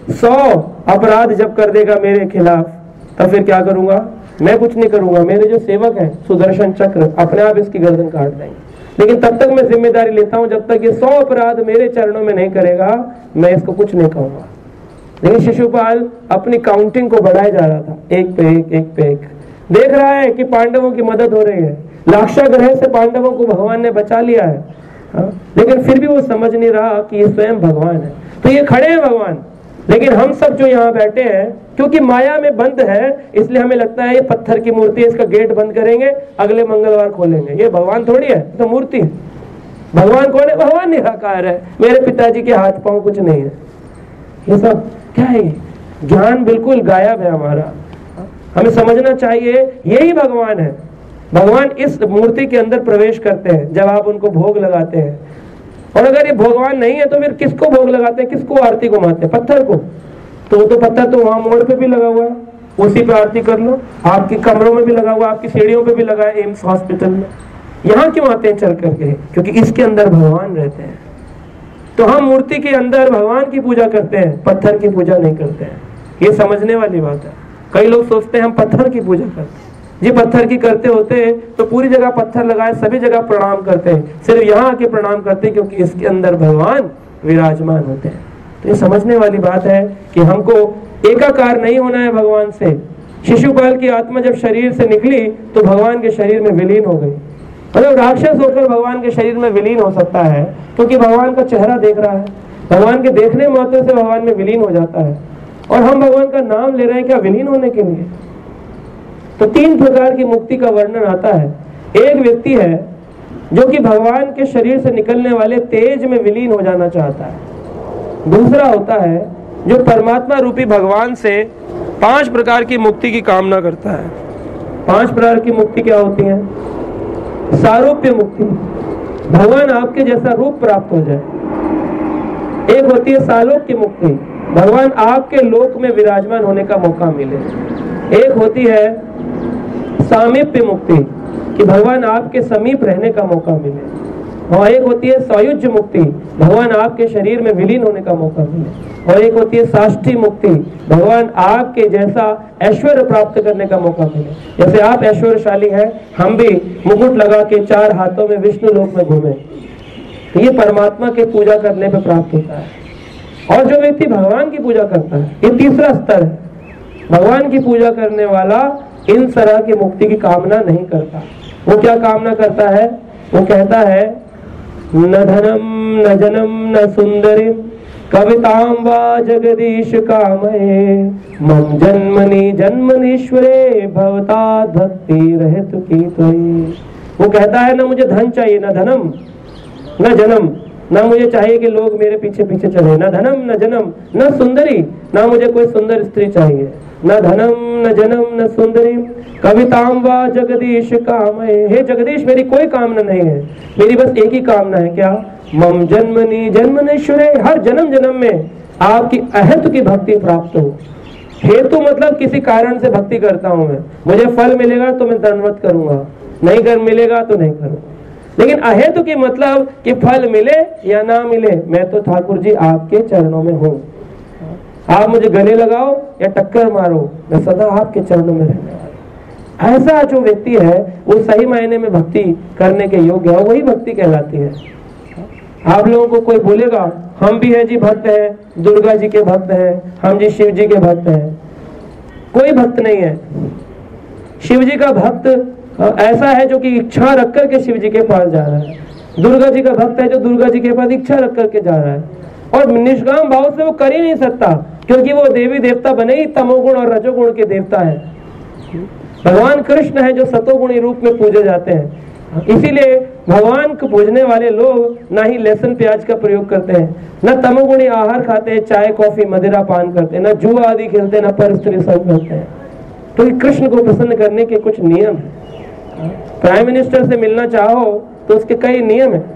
100 अपराध जब कर देगा मेरे खिलाफ, तब फिर क्या करूंगा? मैं कुछ नहीं करूंगा, मेरे जो सेवक हैं सुदर्शन चक्र अपने आप इसकी गर्दन काट देंगे। लेकिन तब तक मैं जिम्मेदारी लेता हूं, जब तक ये 100 अपराध मेरे चरणों में नहीं करेगा मैं इसको कुछ नहीं कहूंगा। लेकिन शिशुपाल अपनी काउंटिंग को बढ़ाए जा रहा था, एक पे एक, एक पे एक। देख रहा है कि पांडवों की मदद हो रही है, लाक्षागृह से पांडवों को भगवान ने बचा लिया है, लेकिन फिर भी वो समझ नहीं रहा कि ये स्वयं भगवान है। तो ये खड़े हैं भगवान, लेकिन हम सब जो यहाँ बैठे हैं क्योंकि माया में बंद है, इसलिए हमें लगता है ये पत्थर की मूर्ति है, इसका गेट बंद करेंगे, अगले मंगलवार खोलेंगे। ये भगवान थोड़ी है, तो मूर्ति है। भगवान कौन है? भगवान निराकार है, मेरे पिताजी के हाथ पांव कुछ नहीं है। ये सब क्या है? ज्ञान बिल्कुल गायब है हमारा। हमें समझना चाहिए यही भगवान है। भगवान इस मूर्ति के अंदर प्रवेश करते हैं जब आप उनको भोग लगाते हैं। और अगर ये भगवान नहीं है तो फिर किसको भोग लगाते हैं, किसको आरती घुमाते हैं? पत्थर को। तो पत्थर तो वहां मोड़ पे भी लगा हुआ है, उसी पे आरती कर लो। आपके कमरों में भी लगा हुआ, आपकी सीढ़ियों पे भी लगा है एम्स हॉस्पिटल में। यहाँ क्यों आते हैं चल करके? क्योंकि इसके अंदर भगवान रहते हैं। तो हम मूर्ति के अंदर भगवान की पूजा करते हैं, पत्थर की पूजा नहीं करते हैं। ये समझने वाली बात है। कई लोग सोचते हैं हम पत्थर की पूजा करते हैं। जी पत्थर की करते होते तो पूरी जगह पत्थर लगाए, सभी जगह प्रणाम करते हैं, सिर्फ यहाँ आके प्रणाम करते हैं क्योंकि इसके अंदर भगवान विराजमान होते हैं। तो ये समझने वाली बात है कि हमको एकाकार नहीं होना है भगवान से। शिशुपाल की आत्मा जब शरीर से निकली तो भगवान के शरीर में विलीन हो गई। मतलब राक्षस होकर भगवान के शरीर में विलीन हो सकता है क्योंकि भगवान का चेहरा देख रहा है, भगवान के देखने मात्र से भगवान में विलीन हो जाता है। और हम भगवान का नाम ले रहे हैं क्या विलीन होने के लिए? तो 3 प्रकार की मुक्ति का वर्णन आता है। एक व्यक्ति है जो कि भगवान के शरीर से निकलने वाले तेज में विलीन हो जाना चाहता है। दूसरा होता है जो परमात्मा रूपी भगवान से 5 प्रकार की मुक्ति की कामना करता है। 5 प्रकार की मुक्ति क्या होती है? सारूप्य मुक्ति, भगवान आपके जैसा रूप प्राप्त हो जाए। एक होती है सालोक्य मुक्ति, भगवान आपके लोक में विराजमान होने का मौका मिले। एक होती है सामीप्य मुक्ति कि भगवान आपके समीप रहने का मौका मिले। और एक होती है सायुज्य मुक्ति, भगवान आपके शरीर में विलीन होने का मौका मिले। और एक होती है साष्टी मुक्ति, भगवान आपके जैसा ऐश्वर्य प्राप्त करने का मौका मिले। जैसे आप ऐश्वर्यशाली हैं, हम भी मुकुट लगा के 4 हाथों में विष्णु लोक में घूमे, तो ये परमात्मा के पूजा करने पे प्राप्त होता है। और जो व्यक्ति भगवान की पूजा करता है, ये तीसरा स्तर है। भगवान की पूजा करने वाला इन तरह की मुक्ति की कामना नहीं करता। वो क्या कामना करता है? वो कहता है न धनम न जनम न सुंदरीम कवितां वा जगदीश कामये मम जन्मनि जन्मनीश्वरे भवता भक्ति रहित की त्वयि। वो कहता है न मुझे धन चाहिए, न धनम न जन्म, ना मुझे चाहिए कि लोग मेरे पीछे पीछे चले, न धनम न जन्म न सुंदरी, ना मुझे कोई सुंदर स्त्री चाहिए, न धनम न जन्म न सुंदरी कवितां वा जगदीश कामये। हे जगदीश मेरी कोई कामना नहीं है, मेरी बस एक ही कामना है, क्या? मम जन्मनि जन्मनीश्वरे, हर जन्म जन्म में आपकी अहेतु की भक्ति प्राप्त हो। हेतु मतलब किसी कारण से भक्ति करता हूं मैं, मुझे फल मिलेगा तो मैं दंडवत करूंगा, नहीं कर मिलेगा तो नहीं करूंगा। लेकिन अहेतु की मतलब कि फल मिले या ना मिले, मैं तो ठाकुर जी आपके चरणों में हूँ। आप मुझे गले लगाओ या टक्कर मारो, मैं सदा आपके चरणों में रहने वाला। ऐसा जो व्यक्ति है वो सही मायने में भक्ति करने के योग्य है, वही भक्ति कहलाती है। आप लोगों को कोई बोलेगा हम भी है जी भक्त हैं, दुर्गा जी के भक्त हैं, हम जी शिव जी के भक्त हैं, कोई भक्त नहीं है। शिव जी का भक्त ऐसा है जो कि इच्छा रख करके शिव जी के पास जा रहा है। दुर्गा जी का भक्त है जो दुर्गा जी के पास इच्छा रख करके जा रहा है, और निष्काम भाव से वो कर ही नहीं सकता क्योंकि वो देवी देवता बने ही तमोगुण और रजोगुण के देवता है। भगवान कृष्ण है जो सतोगुणी रूप में पूजे जाते हैं। इसीलिए भगवान को पूजने वाले लोग ना ही लहसुन प्याज का प्रयोग करते हैं, न तमोगुणी आहार खाते हैं, चाय कॉफी मदिरा पान करते हैं, न जुआ आदि खेलते हैं, न पर स्त्री संग करते हैं। तो कृष्ण को प्रसन्न करने के कुछ नियम है। प्राइम मिनिस्टर से मिलना चाहो तो उसके कई नियम है,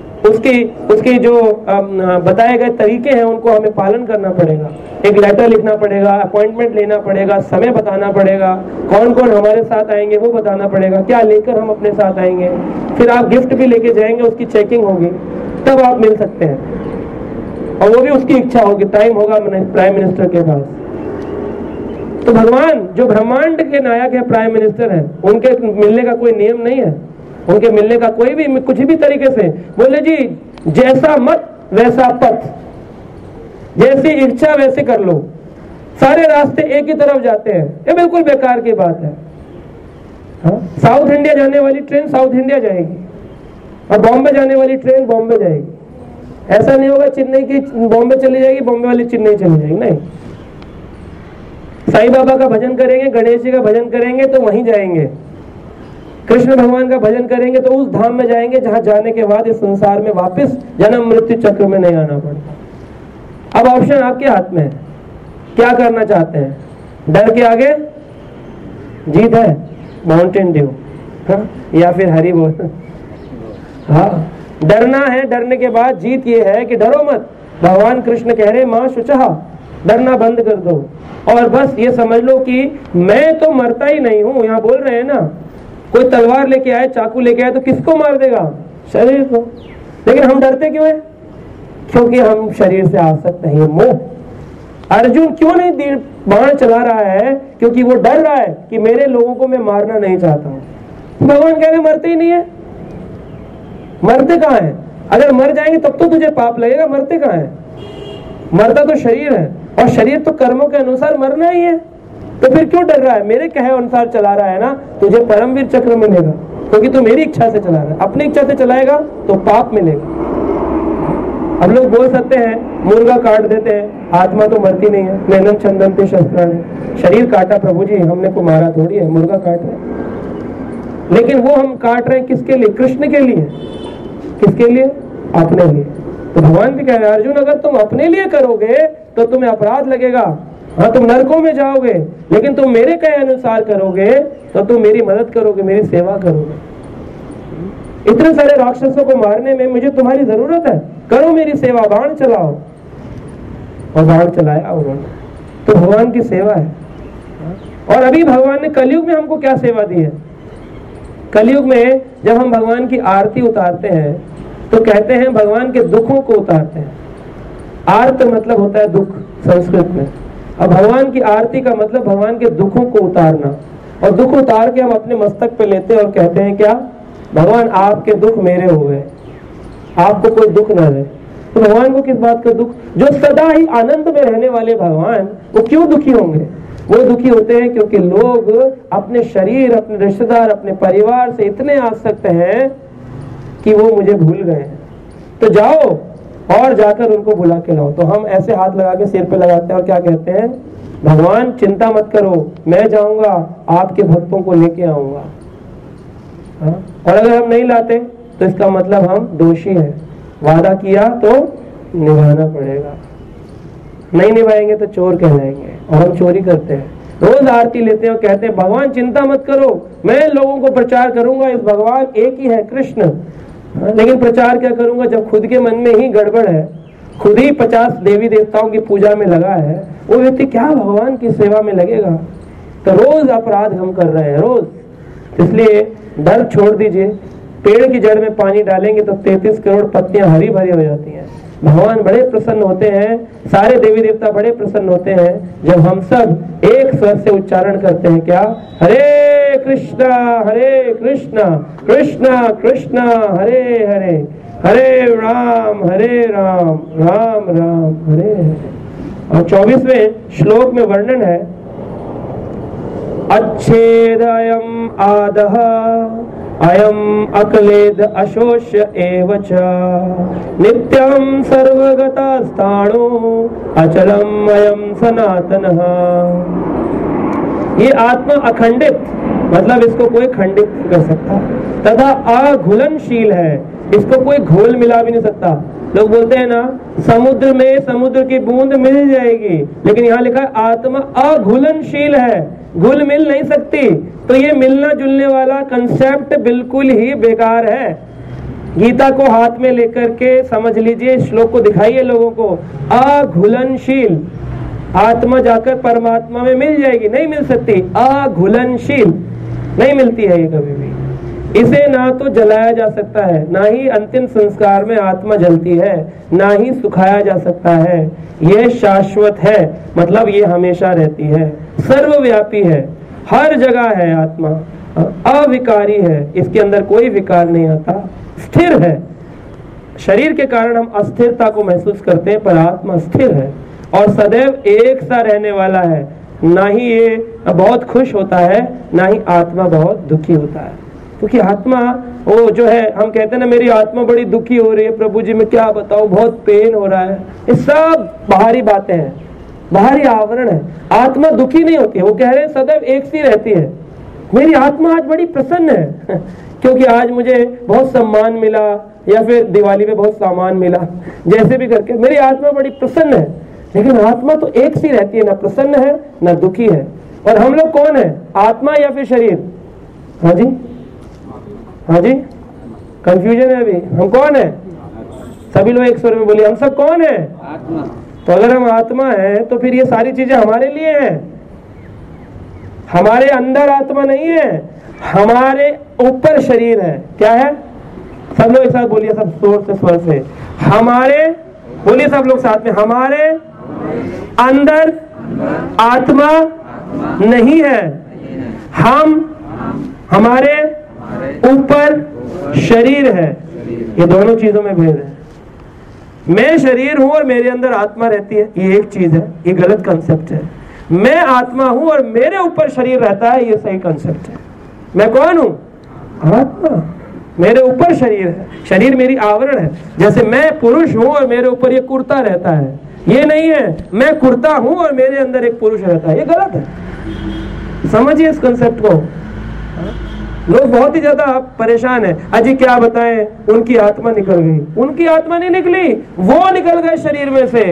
उसकी जो बताए गए तरीके हैं उनको हमें पालन करना पड़ेगा। एक लेटर लिखना पड़ेगा, अपॉइंटमेंट लेना पड़ेगा, समय बताना पड़ेगा, कौन कौन हमारे साथ आएंगे वो बताना पड़ेगा, क्या लेकर हम अपने साथ आएंगे, फिर आप गिफ्ट भी लेके जाएंगे, उसकी चेकिंग होगी, तब आप मिल सकते हैं। और वो भी उसकी इच्छा होगी, टाइम होगा प्राइम मिनिस्टर के पास। तो भगवान जो ब्रह्मांड के नायक है, प्राइम मिनिस्टर है, उनके मिलने का कोई नियम नहीं है, उनके मिलने का कोई भी कुछ भी तरीके से बोले जी जैसा मत वैसा पथ, जैसी इच्छा वैसे कर लो, सारे रास्ते एक ही तरफ जाते हैं, ये बिल्कुल बेकार की बात है। साउथ इंडिया जाने वाली ट्रेन साउथ इंडिया जाएगी और बॉम्बे जाने वाली ट्रेन बॉम्बे जाएगी। ऐसा नहीं होगा चेन्नई की बॉम्बे चली जाएगी, बॉम्बे वाली चेन्नई चली जाएगी, नहीं। साईं बाबा का भजन करेंगे, गणेश जी का भजन करेंगे तो वहीं जाएंगे, कृष्ण भगवान का भजन करेंगे तो उस धाम में जाएंगे जहां जाने के बाद इस संसार में वापस जन्म मृत्यु चक्र में नहीं आना पड़ता। अब ऑप्शन आपके हाथ में है, क्या करना चाहते हैं? डर के आगे जीत है, माउंटेन ड्यू, या फिर हरि बोल। हाँ, डरना है, डरने के बाद जीत ये है कि डरो मत। भगवान कृष्ण कह रहे मां शुचहा, डरना बंद कर दो और बस ये समझ लो कि मैं तो मरता ही नहीं हूं। यहाँ बोल रहे हैं ना, कोई तलवार लेके आए, चाकू लेके आए तो किसको मार देगा? शरीर को। लेकिन हम डरते क्यों है? क्योंकि हम शरीर से आसक्त हैं, मोह। अर्जुन क्यों नहीं बाण चला रहा है? क्योंकि वो डर रहा है कि मेरे लोगों को मैं मारना नहीं चाहता हूं। भगवान कह रहे मरते ही नहीं है। मरते कहां है? अगर मर जाएंगे तब तो तुझे पाप लगेगा, मरते कहां है? मरता तो शरीर है और शरीर तो कर्मों के अनुसार मरना ही है, तो फिर क्यों डर रहा है? मेरे कहे अनुसार चला रहा है ना, तुझे परमवीर चक्र मिलेगा, क्योंकि तू मेरी इच्छा से चला रहा है। अपनी इच्छा से चलाएगा तो पाप मिलेगा। अब लोग बोल सकते हैं मुर्गा काट देते हैं, आत्मा तो मरती नहीं है, नैनम छंदन्ते शस्त्राणि, शरीर काटा प्रभु जी, हमने को मारा थोड़ी है, मुर्गा काट रहे हैं। लेकिन वो हम काट रहे हैं किसके लिए? कृष्ण के लिए। किसके लिए? अपने लिए। तो भगवान भी कह रहे हैं अर्जुन अगर तुम अपने लिए करोगे तो तुम्हें अपराध लगेगा, हाँ तुम नरकों में जाओगे, लेकिन तुम मेरे कहे अनुसार करोगे तो तुम मेरी मदद करोगे, मेरी सेवा करोगे। इतने सारे राक्षसों को मारने में मुझे तुम्हारी जरूरत है, करो मेरी सेवा, बाण चलाओ। और बाण चलाया उन्होंने, तो भगवान की सेवा है। और अभी भगवान ने कलयुग में हमको क्या सेवा दी है? कलयुग में जब हम भगवान की आरती उतारते हैं तो कहते हैं भगवान के दुखों को उतारते हैं। आर्त मतलब होता है दुख संस्कृत में। अब भगवान की आरती का मतलब भगवान के दुखों को उतारना, और दुख उतार के हम अपने मस्तक पे लेते हैं और कहते हैं क्या? भगवान आपके दुख मेरे हो गए, आपको कोई दुख न रहे। तो भगवान को किस बात का दुख? जो सदा ही आनंद में रहने वाले भगवान वो क्यों दुखी होंगे? वो दुखी होते हैं क्योंकि लोग अपने शरीर, अपने रिश्तेदार, अपने परिवार से इतने आसक्त हैं कि वो मुझे भूल गए हैं। तो जाओ और जाकर उनको बुला के लाओ। तो हम ऐसे हाथ लगा के सिर पे लगाते हैं और क्या कहते हैं? भगवान चिंता मत करो, मैं जाऊंगा, आपके भक्तों को लेके आऊंगा। और अगर हम नहीं लाते तो इसका मतलब हम दोषी हैं, वादा किया तो निभाना पड़ेगा, नहीं निभाएंगे तो चोर कहलाएंगे, और हम चोरी करते हैं। रोज आरती लेते हैं और कहते हैं भगवान चिंता मत करो, मैं लोगों को प्रचार करूंगा, इस भगवान एक ही है कृष्ण। लेकिन प्रचार क्या करूंगा जब खुद के मन में ही गड़बड़ है, खुद ही 50 देवी देवताओं की पूजा में लगा है, वो व्यक्ति क्या भगवान की सेवा में लगेगा? तो रोज अपराध हम कर रहे हैं, रोज। इसलिए डर छोड़ दीजिए। पेड़ की जड़ में पानी डालेंगे तो 33 करोड़ पत्तियां हरी भरी हो जाती हैं। भगवान बड़े प्रसन्न होते हैं, सारे देवी देवता बड़े प्रसन्न होते हैं जब हम सब एक स्वर से उच्चारण करते हैं क्या? हरे कृष्णा कृष्णा कृष्णा हरे हरे, हरे राम राम राम हरे हरे। और 24वें श्लोक में वर्णन है अच्छेदयम् आदः अयम् अक्लेद अशोष्य एवच नित्यं सर्वगतस्थाणो अचलम् अयम् सनातनः। ये आत्मा अखंडित, मतलब इसको कोई खंडित नहीं कर सकता, तथा अघुलनशील है, इसको कोई घोल मिला भी नहीं सकता। लोग बोलते हैं ना समुद्र में समुद्र की बूंद मिल जाएगी, लेकिन यहाँ लिखा है आत्मा अघुलनशील है, घुल मिल नहीं सकती। तो ये मिलना जुलने वाला कंसेप्ट बिल्कुल ही बेकार है। गीता को हाथ में लेकर के समझ लीजिए, इस श्लोक को दिखाइए लोगों को। अघुलनशील आत्मा जाकर परमात्मा में मिल जाएगी, नहीं मिल सकती। अघुलनशील नहीं मिलती है ये कभी भी। इसे ना तो जलाया जा सकता है, ना ही अंतिम संस्कार में आत्मा जलती है, ना ही सुखाया जा सकता है। यह शाश्वत है, मतलब ये हमेशा रहती है, सर्वव्यापी है, हर जगह है आत्मा, अविकारी है, इसके अंदर कोई विकार नहीं आता, स्थिर है। शरीर के कारण हम अस्थिरता को महसूस करते हैं, पर आत्मा स्थिर है और सदैव एक सा रहने वाला है। ना ही ये बहुत खुश होता है, ना ही आत्मा बहुत दुखी होता है। क्योंकि आत्मा वो जो है, हम कहते हैं ना मेरी आत्मा बड़ी दुखी हो रही है प्रभु जी, मैं क्या बताऊं, बहुत पेन हो रहा है, ये सब बाहरी बातें हैं, बाहरी आवरण है। आत्मा दुखी नहीं होती है, वो कह रहे हैं सदैव एक सी रहती है। मेरी आत्मा आज बड़ी प्रसन्न है क्योंकि आज मुझे बहुत सम्मान मिला, या फिर दिवाली में बहुत सामान मिला, जैसे भी करके मेरी आत्मा बड़ी प्रसन्न है। लेकिन आत्मा तो एक सी रहती है, ना प्रसन्न है ना दुखी है। और हम लोग कौन है, आत्मा या फिर शरीर? हाँ जी, हाँ जी, कंफ्यूजन है अभी। हम कौन है? सभी लोग एक स्वर में बोलिए, हम सब कौन है? आत्मा। तो अगर हम आत्मा है तो फिर ये सारी चीजें हमारे लिए हैं। हमारे अंदर आत्मा नहीं है, हमारे ऊपर शरीर है। क्या है? सब लोग एक साथ बोलिए, सब जोर से स्वर से। हमारे, बोलिए सब लोग साथ में, हमारे अंदर आत्मा नहीं है, हमारे ऊपर शरीर है। ये दोनों चीजों में भेद है। मैं शरीर हूं और मेरे अंदर आत्मा रहती है, ये एक चीज है, ये गलत कंसेप्ट है। मैं आत्मा हूं और मेरे ऊपर शरीर रहता है, ये सही कंसेप्ट है। मैं कौन हूं? आत्मा। मेरे ऊपर शरीर है, शरीर मेरी आवरण है। जैसे मैं पुरुष हूं और मेरे ऊपर ये कुर्ता रहता है, ये नहीं है मैं कुर्ता हूं और मेरे अंदर एक पुरुष रहता है, ये गलत है। समझिए इस कंसेप्ट को। लोग बहुत ही ज्यादा परेशान है, अजी क्या बताएं, उनकी आत्मा निकल गई। उनकी आत्मा नहीं निकली, वो निकल गए शरीर में से।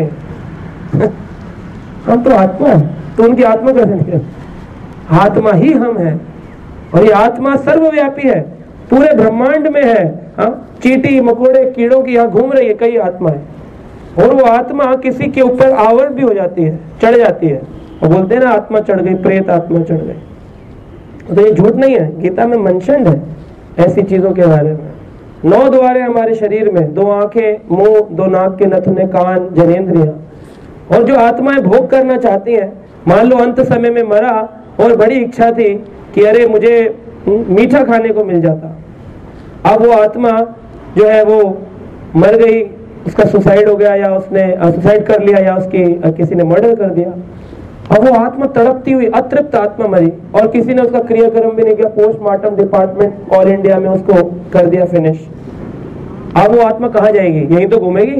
हम तो आत्मा है, तो उनकी आत्मा कैसे निकल? आत्मा ही हम है, और ये आत्मा सर्वव्यापी है, पूरे ब्रह्मांड में है। चींटी मकोड़े कीड़ों की यहाँ घूम रही है कई आत्माएं, और वो आत्मा किसी के ऊपर आवरण भी हो जाती है, चढ़ जाती है। और बोलते हैं ना आत्मा चढ़ गई, प्रेत आत्मा चढ़ गई। तो ये झूठ नहीं है, गीता में मेंशन्ड है ऐसी चीजों के बारे में। 9 द्वारे हमारे शरीर में, 2 आंखें, मुंह, 2 नाक के नथुने, कान, जनेंद्रियां। और जो आत्माएं भोग करना चाहती हैं, मान लो अंत समय में मरा और बड़ी इच्छा थी कि अरे मुझे मीठा खाने को मिल जाता। अब वो आत्मा जो है वो मर गई, उसका सुसाइड हो गया, या उसने सुसाइड कर लिया, या उसकी किसी ने मर्डर कर दिया। अब वो आत्मा तड़पती हुई अतृप्त आत्मा मरी, और किसी ने उसका क्रियाक्रम भी नहीं किया, पोस्टमार्टम डिपार्टमेंट ऑल इंडिया में उसको कर दिया फिनिश। अब वो आत्मा कहाँ जाएगी? यही तो घूमेगी,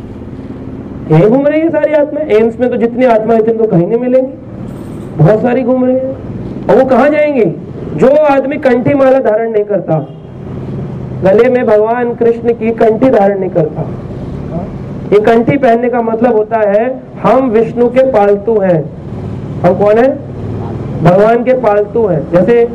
यही घूम रही है सारी आत्मा। एम्स में तो जितनी आत्मा है तो कहीं नहीं मिलेंगी, बहुत सारी घूम रही है। और वो कहाँ जाएंगी? जो आदमी कंठी माला धारण नहीं करता, गले में भगवान कृष्ण की कंठी धारण नहीं करता। ये कंठी पहनने का मतलब होता है हम विष्णु के पालतू हैं। हम कौन है? भगवान के पालतू हैं। जैसे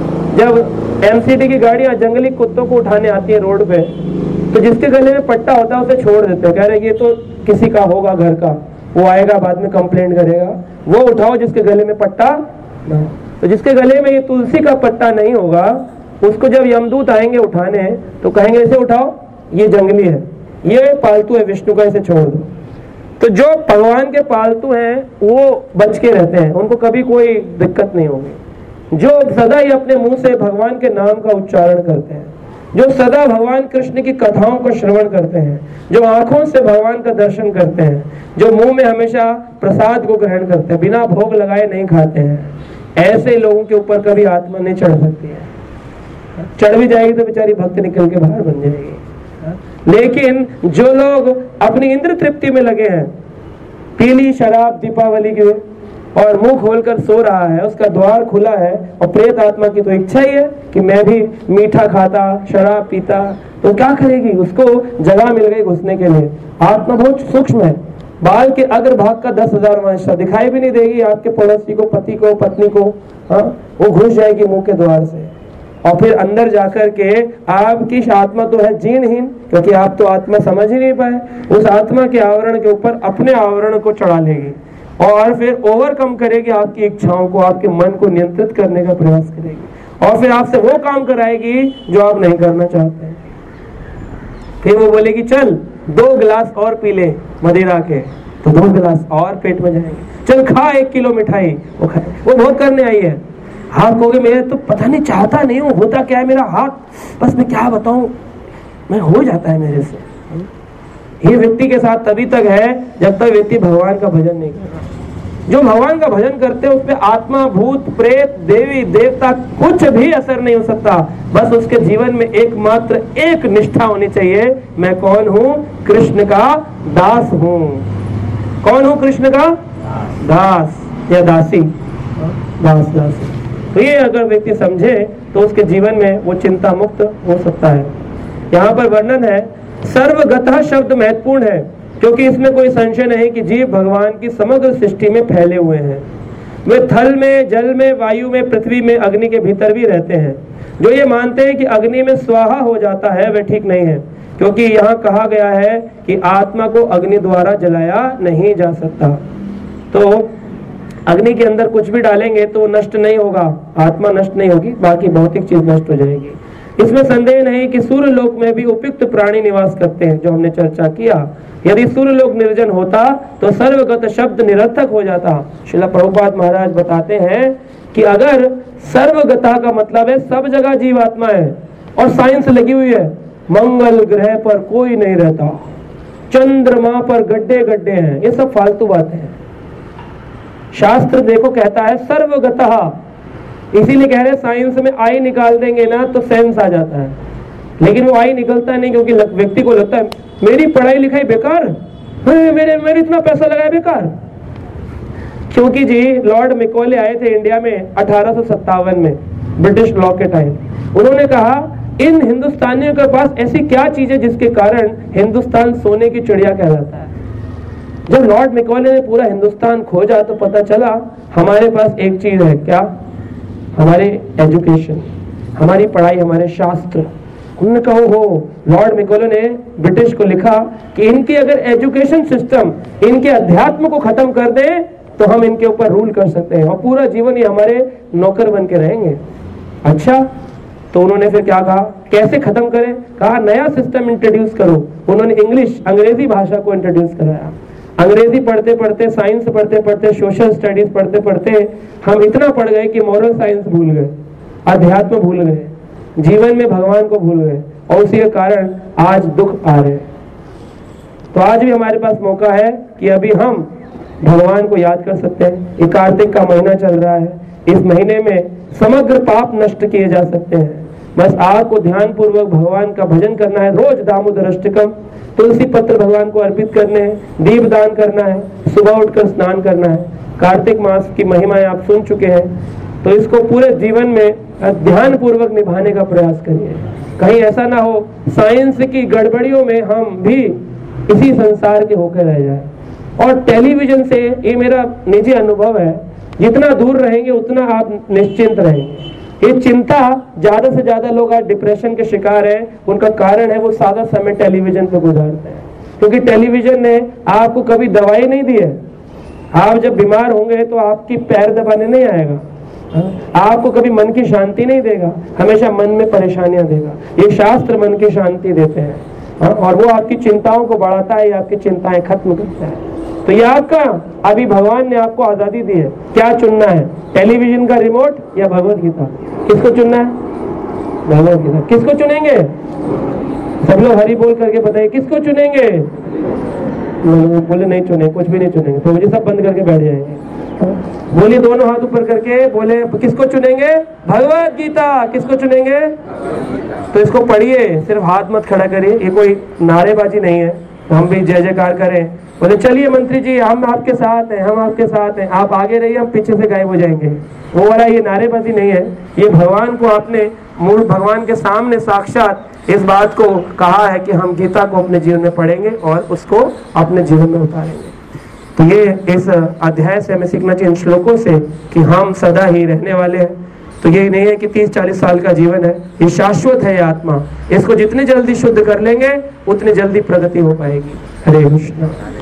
जब एमसीडी की गाड़ियां जंगली कुत्तों को उठाने आती है रोड पे, तो जिसके गले में पट्टा होता है उसे छोड़ देते हैं, कह रहे ये तो किसी का होगा घर का, वो आएगा बाद में कंप्लेंट करेगा, वो उठाओ जिसके गले में पट्टा ना। तो जिसके गले में ये तुलसी का पट्टा नहीं होगा, उसको जब यमदूत आएंगे उठाने तो कहेंगे इसे उठाओ, ये जंगली है, ये पालतू है विष्णु का, इसे छोड़ दो। तो जो भगवान के पालतू हैं वो बच के रहते हैं, उनको कभी कोई दिक्कत नहीं होगी। जो सदा ही अपने मुंह से भगवान के नाम का उच्चारण करते हैं, जो सदा भगवान कृष्ण की कथाओं को श्रवण करते हैं, जो आंखों से भगवान का दर्शन करते हैं, जो मुंह में हमेशा प्रसाद को ग्रहण करते हैं, बिना भोग लगाए नहीं खाते हैं, ऐसे लोगों के ऊपर कभी आत्मा नहीं चढ़ सकती है। चढ़ भी जाएगी तो बेचारी भक्त निकल के बाहर बन जाएगी। लेकिन जो लोग अपनी इंद्र तृप्ति में लगे हैं, पीली शराब दीपावली के और मुंह खोलकर सो रहा है, उसका द्वार खुला है, और प्रेत आत्मा की तो इच्छा ही है कि मैं भी मीठा खाता, शराब पीता, तो क्या करेगी? उसको जगह मिल गई घुसने के लिए। आत्मा बहुत सूक्ष्म है, बाल के अग्रभाग का 10,000 हिस्सा दिखाई भी नहीं देगी आपके पड़ोसी को, पति को, पत्नी को। वो घुस जाएगी मुंह के द्वार से, और फिर अंदर जाकर के आपकी आत्मा तो है जीनहीन, क्योंकि आप तो आत्मा समझ ही नहीं पाए, उस आत्मा के आवरण के ऊपर अपने आवरण को चढ़ा लेगी, और फिर ओवरकम करेगी आपकी इच्छाओं को, आपके मन को नियंत्रित करने का प्रयास करेगी। और फिर आपसे वो काम कराएगी जो आप नहीं करना चाहते हैं। फिर वो बोलेगी चल 2 गिलास और पी ले मदिरा के, तो 2 गिलास और पेट में जाएंगे। चल खा 1 किलो मिठाई, वो खाए। वो बहुत करने आई है। आप कहोगे मेरे तो पता नहीं, चाहता नहीं हूँ, होता क्या है मेरा हाथ, बस मैं क्या बताऊं, मैं हो जाता है मेरे से। ये व्यक्ति के साथ तभी तक है जब तक व्यक्ति भगवान का भजन नहीं कर रहा। जो भगवान का भजन करते हैं उसपे आत्मा, भूत, प्रेत, देवी, देवता कुछ भी असर नहीं हो सकता। बस उसके जीवन में एकमात्र एक निष्ठा होनी चाहिए, मैं कौन हूं? कृष्ण का दास हूं। कौन हूं? कृष्ण का दास या दासी, दास दासी। तो ये अगर व्यक्ति समझे तो उसके जीवन में वो चिंता मुक्त हो सकता है। यहाँ पर वर्णन है, सर्वगतः शब्द महत्वपूर्ण है क्योंकि इसमें कोई संशय नहीं कि जीव भगवान की समग्र सृष्टि में फैले हुए हैं। वे थल में, जल में, वायु में, पृथ्वी में, अग्नि के भीतर भी रहते हैं। जो ये मानते हैं कि अग्नि में स्वाहा हो जाता है वे ठीक नहीं है, क्योंकि यहाँ कहा गया है कि आत्मा को अग्नि द्वारा जलाया नहीं जा सकता। तो अग्नि के अंदर कुछ भी डालेंगे तो नष्ट नहीं होगा, आत्मा नष्ट नहीं होगी, बाकी भौतिक चीज नष्ट हो जाएगी। इसमें संदेह नहीं कि सूर्य लोक में भी उपयुक्त प्राणी निवास करते हैं, जो हमने चर्चा किया। यदि सूर्य लोक निर्जन होता तो सर्वगत शब्द निरर्थक हो जाता। श्रील प्रभुपाद महाराज बताते हैं कि अगर सर्वगता का मतलब है सब जगह जीवात्मा है, और साइंस लगी हुई है, मंगल ग्रह पर कोई नहीं रहता, चंद्रमा पर गड्ढे गड्ढे हैं, ये सब फालतू बातें हैं। शास्त्र देखो कहता है सर्वगतः, इसीलिए कह रहे साइंस में आई निकाल देंगे ना तो सेंस आ जाता है, लेकिन वो आई निकलता नहीं क्योंकि व्यक्ति को लगता है मेरी पढ़ाई लिखाई बेकार, मेरे इतना पैसा लगाया बेकार। क्योंकि जी लॉर्ड मैकॉले आए थे इंडिया में 1857 में, ब्रिटिश लॉ के टाइम। उन्होंने कहा इन हिंदुस्तानियों के पास ऐसी क्या चीज है जिसके कारण हिंदुस्तान सोने की चिड़िया कहलाता है। जब लॉर्ड मैकॉले ने पूरा हिंदुस्तान खोजा तो पता चला हमारे पास एक चीज है, क्या? हमारे एजुकेशन, हमारी पढ़ाई, हमारे शास्त्र। उन्होंने कहा हो, लॉर्ड मैकॉले ने ब्रिटिश को लिखा कि इनकी अगर एजुकेशन सिस्टम, इनके अध्यात्म को खत्म कर दे तो हम इनके ऊपर रूल कर सकते हैं और पूरा जीवन ये हमारे नौकर बन के रहेंगे। अच्छा, तो उन्होंने फिर क्या कहा, कैसे खत्म करें? कहा नया सिस्टम इंट्रोड्यूस करो। उन्होंने इंग्लिश, अंग्रेजी भाषा को इंट्रोड्यूस कराया। अंग्रेजी पढ़ते पढ़ते, साइंस पढ़ते पढ़ते, सोशल स्टडीज पढ़ते पढ़ते हम इतना पढ़ गए कि मॉरल साइंस भूल गए, अध्यात्म भूल गए, जीवन में भगवान को भूल गए, और उसी के कारण आज दुख आ रहे हैं। तो आज भी हमारे पास मौका है कि अभी हम भगवान को याद कर सकते हैं। ये कार्तिक का महीना चल रहा है, इस महीने में समग्र पाप नष्ट किए जा सकते हैं। बस आपको ध्यान पूर्वक भगवान का भजन करना है। रोज दामोदर अष्टकम, तुलसी पत्र भगवान को अर्पित करने हैं, दीप दान करना है, सुबह उठकर स्नान करना है। कार्तिक मास की महिमाएं आप सुन चुके हैं, तो इसको पूरे जीवन में ध्यान पूर्वक निभाने का प्रयास करिए। कहीं ऐसा ना हो साइंस की गड़बड़ियों में हम भी इसी संसार के होकर रह जाए। और टेलीविजन से, ये मेरा निजी अनुभव है, जितना दूर रहेंगे उतना आप निश्चिंत रहेंगे। ये चिंता, ज्यादा से ज्यादा लोग आज डिप्रेशन के शिकार हैं, उनका कारण है वो सादा समय टेलीविजन पे गुजारते हैं, क्योंकि टेलीविजन ने आपको कभी दवाई नहीं दी है। आप जब बीमार होंगे तो आपकी पैर दबाने नहीं आएगा, आपको कभी मन की शांति नहीं देगा, हमेशा मन में परेशानियां देगा। ये शास्त्र मन की शांति देते हैं और वो आपकी चिंताओं को बढ़ाता है, आपकी चिंताएं खत्म करता है। तो ये आपका, अभी भगवान ने आपको आजादी दी है, क्या चुनना है? टेलीविजन का रिमोट या भगवत गीता? किसको चुनना है? भगवत गीता। किसको चुनेंगे? सब लोग हरि बोल करके बताइए, किसको चुनेंगे? बोले नहीं चुने, कुछ भी नहीं चुनेंगे, तो मुझे सब बंद करके बैठ जाएंगे। बोलिए दोनों हाथ ऊपर करके, बोले किसको चुनेंगे? भगवत गीता। किसको चुनेंगे? तो इसको पढ़िए, सिर्फ हाथ मत खड़ा करिए, ये कोई नारेबाजी नहीं है, हम भी जय जयकार करें, बोले चलिए मंत्री जी हम आपके साथ हैं, हम आपके साथ हैं, आप आगे रहिए, हम पीछे से गायब हो जाएंगे, वो वाला ये नारेबाजी नहीं है। ये भगवान को आपने मूल भगवान के सामने साक्षात इस बात को कहा है कि हम गीता को अपने जीवन में पढ़ेंगे और उसको अपने जीवन में उतारेंगे। तो ये इस अध्याय से हमें सीखना चाहिए, इन श्लोकों से, कि हम सदा ही रहने वाले हैं। तो ये नहीं है कि 30-40 साल का जीवन है, ये शाश्वत है। ये आत्मा, इसको जितनी जल्दी शुद्ध कर लेंगे उतनी जल्दी प्रगति हो पाएगी। हरे कृष्ण।